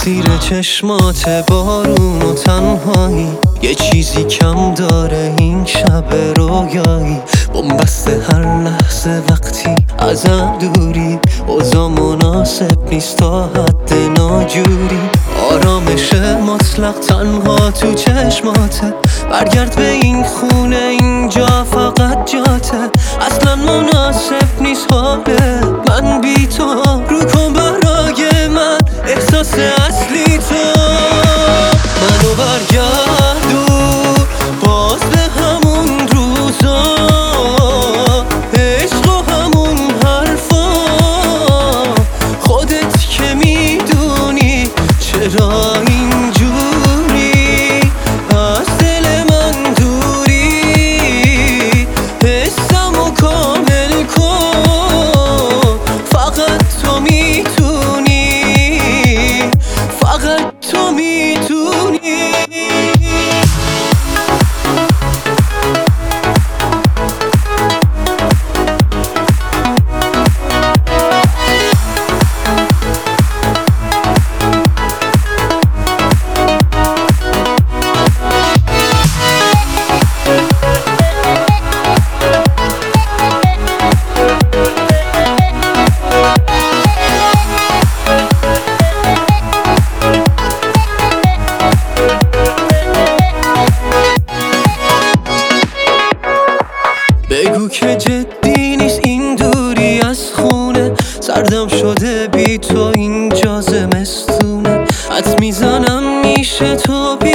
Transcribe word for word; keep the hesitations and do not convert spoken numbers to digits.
زیر چشمات بارون و تنهایی یه چیزی کم داره این شب رویایی، بنبست هر لحظه وقتی ازم دوری، اوضاع مناسب نیست تا حد ناجوری. آرامش مطلق تنها تو چشماته، برگرد به این خونه اینجا فقط جاته. اصلا مناسب نیست حاله من بی تو، رو کن برای من احساس اصلی تو. منو برگردون باز به همون روزا، عشق و همون حرفا، خودت که میدونی چرا اینجوری از دل من دوری. حسمو کامل کن، فقط تو میتونی، فقط تو میتونی. بگو که جدی نیست این دوری از خونه، سردم شده بی تو اینجا زمستونه. حد میزنم میشه تو بی